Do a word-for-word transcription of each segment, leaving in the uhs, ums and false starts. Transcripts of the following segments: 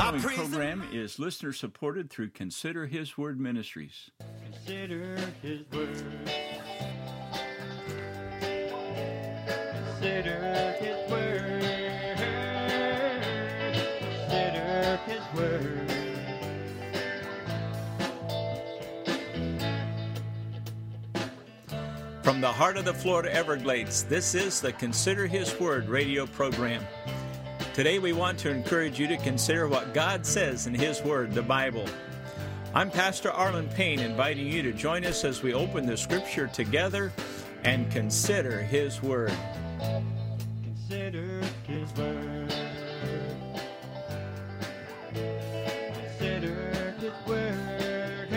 following program is listener supported through Consider His Word Ministries. Consider His Word. Consider His Word. Consider His Word. From the heart of the Florida Everglades, this is the Consider His Word radio program. Today we want to encourage you to consider what God says in His Word, the Bible. I'm Pastor Arlen Payne, inviting you to join us as we open the Scripture together and consider His Word. Consider His Word. Consider His Word.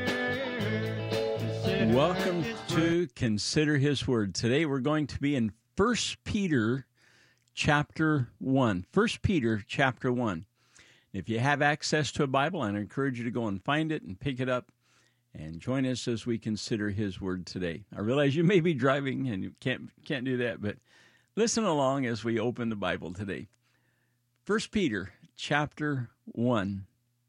Consider Welcome His to Word. Consider His Word. Today we're going to be in First Peter chapter one. First Peter chapter one. If you have access to a Bible, I encourage you to go and find it and pick it up and join us as we consider His Word today. I realize you may be driving and you can't can't do that, but listen along as we open the Bible today. First Peter chapter one.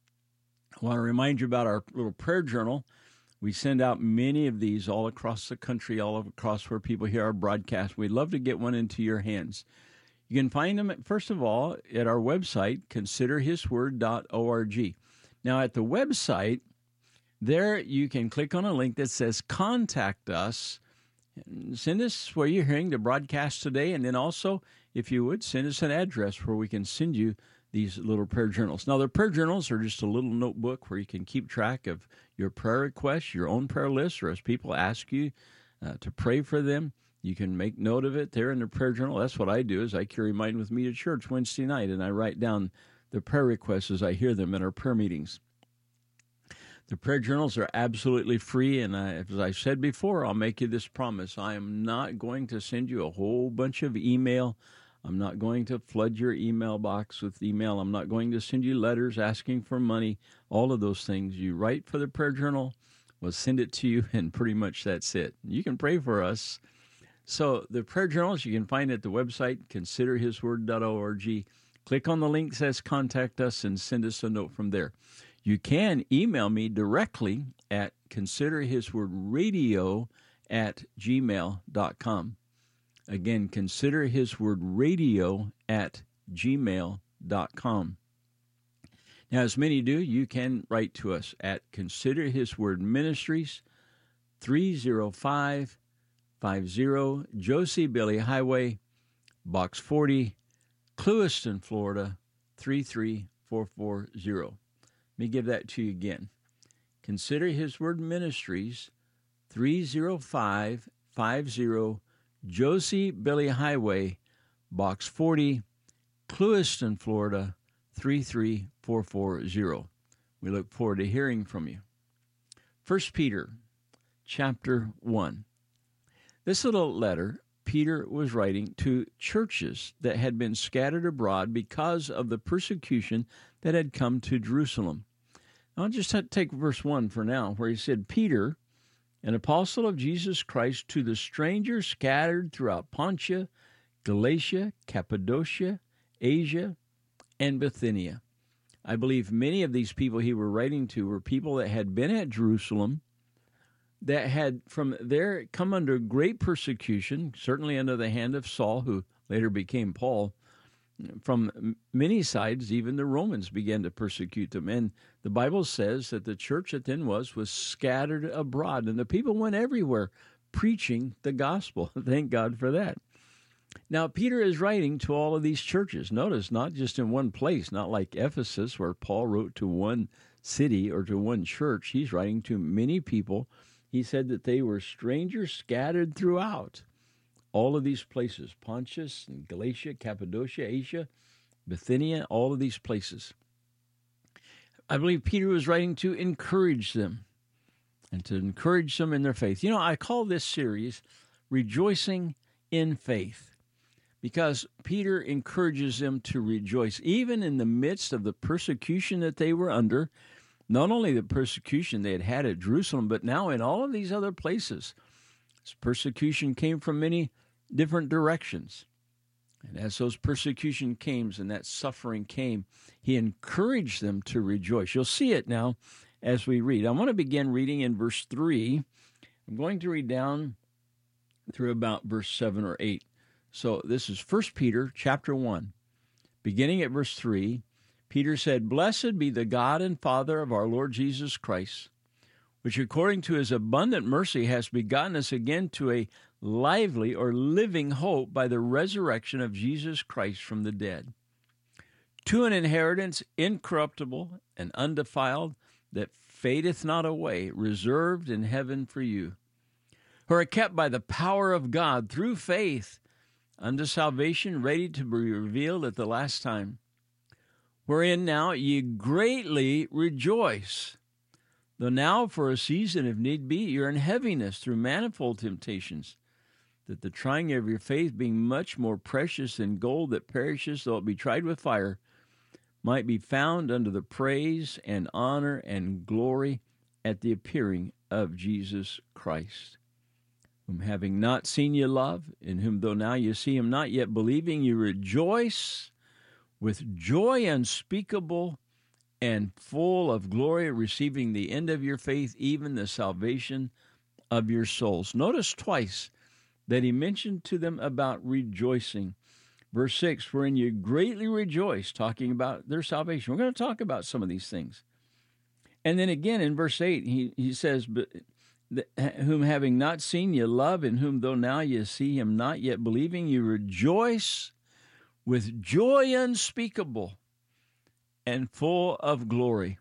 I want to remind you about our little prayer journal. We send out many of these all across the country, all across where people hear our broadcast. We'd love to get one into your hands. You can find them, first of all, at our website, consider his word dot org. Now, at the website, there you can click on a link that says Contact Us. Send us where you're hearing the broadcast today, and then also, if you would, send us an address where we can send you these little prayer journals. Now, the prayer journals are just a little notebook where you can keep track of your prayer requests, your own prayer list, or as people ask you uh, to pray for them. You can make note of it there in the prayer journal. That's what I do, is I carry mine with me to church Wednesday night, and I write down the prayer requests as I hear them in our prayer meetings. The prayer journals are absolutely free, and I, as I said before, I'll make you this promise. I am not going to send you a whole bunch of email. I'm not going to flood your email box with email. I'm not going to send you letters asking for money, all of those things. You write for the prayer journal, we'll send it to you, and pretty much that's it. You can pray for us. So the prayer journals you can find at the website, consider his word dot org. Click on the link that says Contact Us and send us a note from there. You can email me directly at considerhiswordradio at gmail dot com. Again, considerhiswordradio at gmail dot com. Now, as many do, you can write to us at Consider His Word Ministries, three oh five five zero Josie Billie Highway, Box forty, Clewiston, Florida, three three four four zero. Let me give that to you again. Consider His Word Ministries, three oh five five zero Josie Billie Highway, Box forty, Clewiston, Florida, three three four four zero. We look forward to hearing from you. First Peter chapter one. This little letter Peter was writing to churches that had been scattered abroad because of the persecution that had come to Jerusalem. I'll just take verse one for now, where he said, Peter, an apostle of Jesus Christ, to the strangers scattered throughout Pontia, Galatia, Cappadocia, Asia, and Bithynia. I believe many of these people he were writing to were people that had been at Jerusalem, that had from there come under great persecution, certainly under the hand of Saul, who later became Paul. From many sides, even the Romans began to persecute them. And the Bible says that the church that then was, was scattered abroad. And the people went everywhere preaching the gospel. Thank God for that. Now, Peter is writing to all of these churches. Notice, not just in one place, not like Ephesus, where Paul wrote to one city or to one church. He's writing to many people. He said that they were strangers scattered throughout all of these places, Pontus and Galatia, Cappadocia, Asia, Bithynia, all of these places. I believe Peter was writing to encourage them and to encourage them in their faith. You know, I call this series Rejoicing in Faith, because Peter encourages them to rejoice, even in the midst of the persecution that they were under. Not only the persecution they had had at Jerusalem, but now in all of these other places. This persecution came from many different directions. And as those persecution came and that suffering came, he encouraged them to rejoice. You'll see it now as we read. I want to begin reading in verse three. I'm going to read down through about verse seven or eight. So this is First Peter chapter one. Beginning at verse three, Peter said, "Blessed be the God and Father of our Lord Jesus Christ, which according to his abundant mercy has begotten us again to a lively or living hope by the resurrection of Jesus Christ from the dead, to an inheritance incorruptible and undefiled that fadeth not away, reserved in heaven for you, who are kept by the power of God through faith unto salvation, ready to be revealed at the last time, wherein now ye greatly rejoice, though now for a season, if need be, you're in heaviness through manifold temptations, that the trying of your faith, being much more precious than gold that perishes, though it be tried with fire, might be found unto the praise and honor and glory at the appearing of Jesus Christ, whom having not seen ye love, in whom though now you see him not yet believing, you rejoice with joy unspeakable and full of glory, receiving the end of your faith, even the salvation of your souls." Notice twice that he mentioned to them about rejoicing. Verse six, "Wherein you greatly rejoice," talking about their salvation. We're going to talk about some of these things. And then again in verse eight, he, he says, "But whom having not seen you love, in whom though now you see him not yet believing, you rejoice with joy unspeakable and full of glory."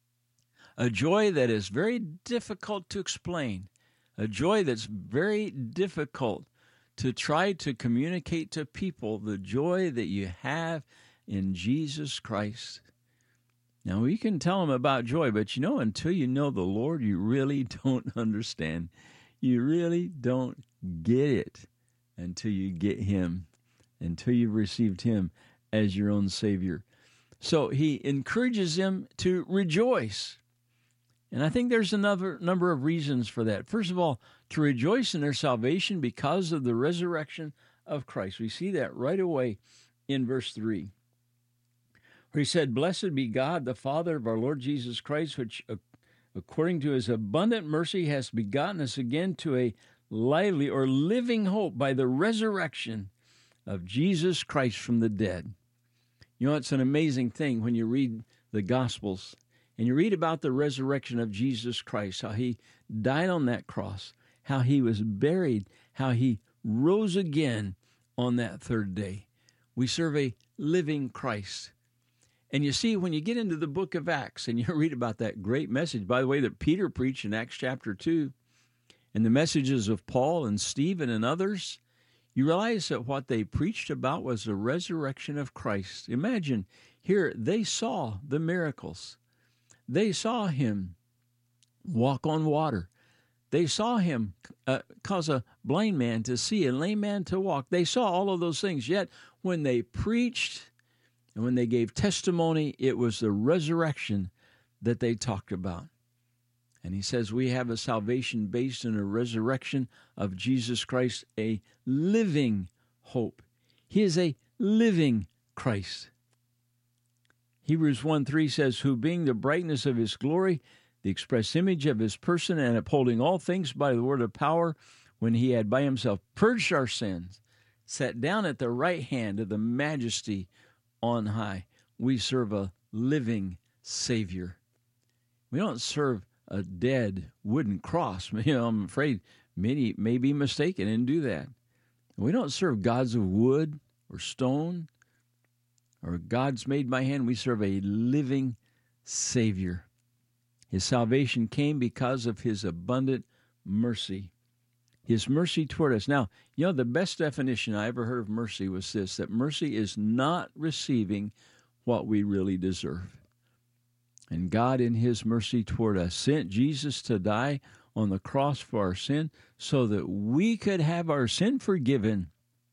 A joy that is very difficult to explain. A joy that's very difficult to try to communicate to people, the joy that you have in Jesus Christ. Now, we can tell them about joy, but you know, until you know the Lord, you really don't understand. You really don't get it until you get him, until you've received him as your own Savior. So he encourages them to rejoice. And I think there's another number of reasons for that. First of all, to rejoice in their salvation because of the resurrection of Christ. We see that right away in verse three, where he said, "Blessed be God, the Father of our Lord Jesus Christ, which according to his abundant mercy has begotten us again to a lively or living hope by the resurrection of Jesus Christ from the dead." You know, it's an amazing thing when you read the Gospels and you read about the resurrection of Jesus Christ, how he died on that cross, how he was buried, how he rose again on that third day. We serve a living Christ. And you see, when you get into the book of Acts and you read about that great message, by the way, that Peter preached in Acts chapter two, and the messages of Paul and Stephen and others, you realize that what they preached about was the resurrection of Christ. Imagine, here they saw the miracles. They saw him walk on water. They saw him uh, cause a blind man to see, a lame man to walk. They saw all of those things. Yet when they preached and when they gave testimony, it was the resurrection that they talked about. And he says we have a salvation based on a resurrection of Jesus Christ, a living hope. He is a living Christ. Hebrews one three says, "Who being the brightness of his glory, the express image of his person, and upholding all things by the word of power, when he had by himself purged our sins, sat down at the right hand of the majesty on high." We serve a living Savior. We don't serve a dead wooden cross. You know, I'm afraid many may be mistaken and do that. We don't serve gods of wood or stone or gods made by hand. We serve a living Savior. His salvation came because of his abundant mercy. His mercy toward us. Now, you know, the best definition I ever heard of mercy was this, that mercy is not receiving what we really deserve. And God, in his mercy toward us, sent Jesus to die on the cross for our sin so that we could have our sin forgiven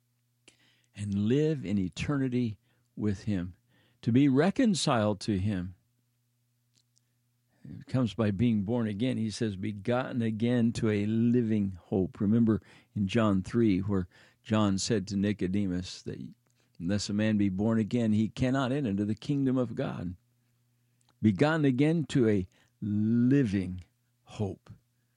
and live in eternity with him, to be reconciled to him. It comes by being born again. He says, begotten again to a living hope. Remember in John three, where John said to Nicodemus that Unless a man be born again, he cannot enter into the kingdom of God. Begotten again to a living hope.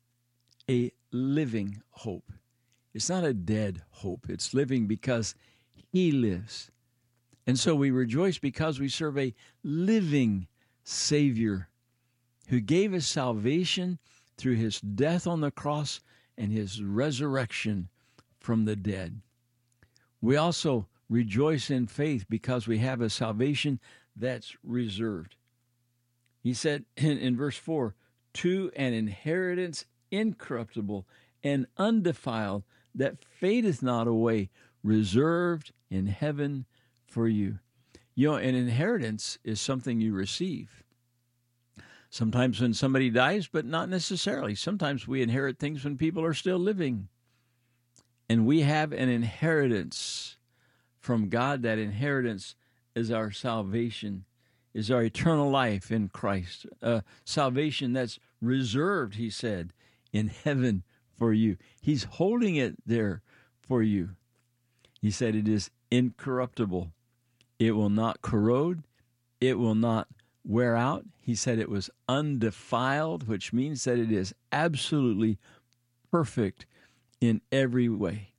A living hope. It's not a dead hope. It's living because he lives. And so we rejoice because we serve a living Savior who gave us salvation through his death on the cross and his resurrection from the dead. We also rejoice in faith because we have a salvation that's reserved. He said in, in verse four, to an inheritance incorruptible and undefiled that fadeth not away, reserved in heaven for you. You know, an inheritance is something you receive. Sometimes when somebody dies, but not necessarily. Sometimes we inherit things when people are still living. And we have an inheritance from God. That inheritance is our salvation, is our eternal life in Christ. Uh, salvation that's reserved, he said, in heaven for you. He's holding it there for you. He said it is incorruptible. It will not corrode. It will not wear out. He said it was undefiled, which means that it is absolutely perfect in every way.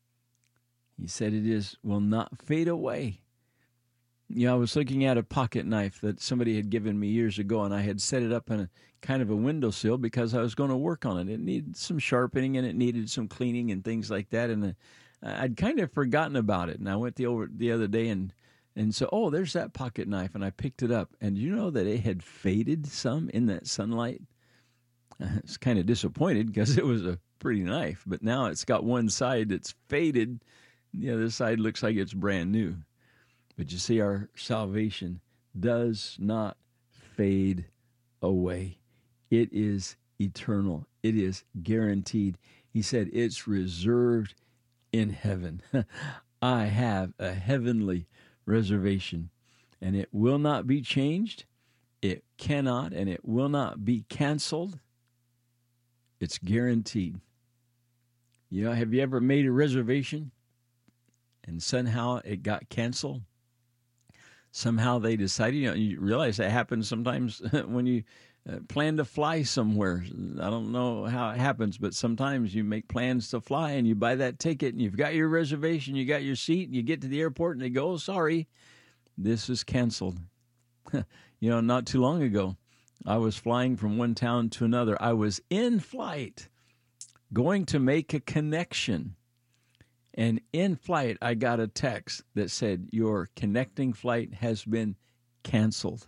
He said it is will not fade away. You know, I was looking at a pocket knife that somebody had given me years ago, and I had set it up on a kind of a windowsill because I was going to work on it. It needed some sharpening and it needed some cleaning and things like that, and uh, I'd kind of forgotten about it. And I went the over the other day and and so, oh, there's that pocket knife, and I picked it up, and you know that it had faded some in that sunlight. I was kind of disappointed because it was a pretty knife, but now it's got one side that's faded, and the other side looks like it's brand new. But you see, our salvation does not fade away. It is eternal. It is guaranteed. He said it's reserved in heaven. I have a heavenly reservation, and it will not be changed. It cannot, and it will not be canceled. It's guaranteed. You know, have you ever made a reservation and somehow it got canceled? Somehow they decided, you know, you realize that happens sometimes when you uh, plan to fly somewhere. I don't know how it happens, but sometimes you make plans to fly and you buy that ticket and you've got your reservation, you got your seat, and you get to the airport and they go, oh, sorry, this is canceled. You know, not too long ago, I was flying from one town to another. I was in flight going to make a connection. And in flight, I got a text that said, your connecting flight has been canceled.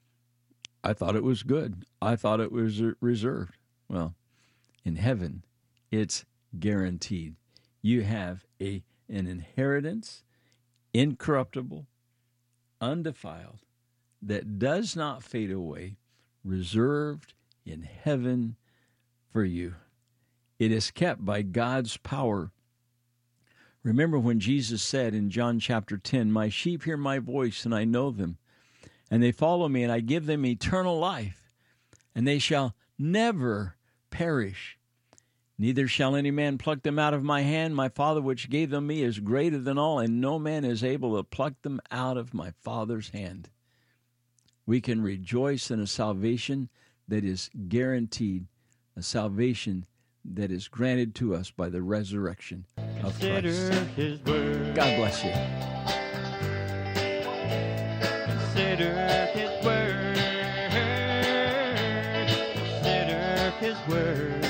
I thought it was good. I thought it was reserved. Well, in heaven, it's guaranteed. You have a an inheritance, incorruptible, undefiled, that does not fade away, reserved in heaven for you. It is kept by God's power. Remember when Jesus said in John chapter ten, my sheep hear my voice, and I know them, and they follow me, and I give them eternal life, and they shall never perish. Neither shall any man pluck them out of my hand. My Father which gave them me is greater than all, and no man is able to pluck them out of my Father's hand. We can rejoice in a salvation that is guaranteed, a salvation that is granted to us by the resurrection of Consider Christ. his word. God bless you. Consider his word. Consider his word.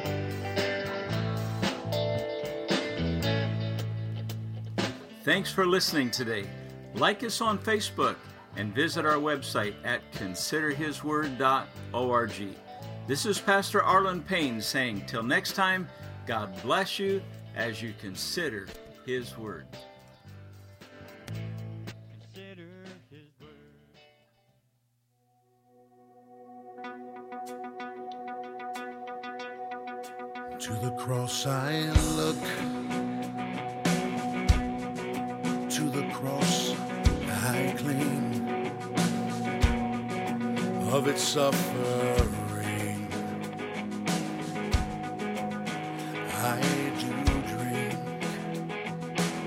Thanks for listening today. Like us on Facebook and visit our website at consider his word dot org. This is Pastor Arlen Payne saying, till next time, God bless you as you consider his word. Consider his word. To the cross I look, to the cross I cling, of its suffering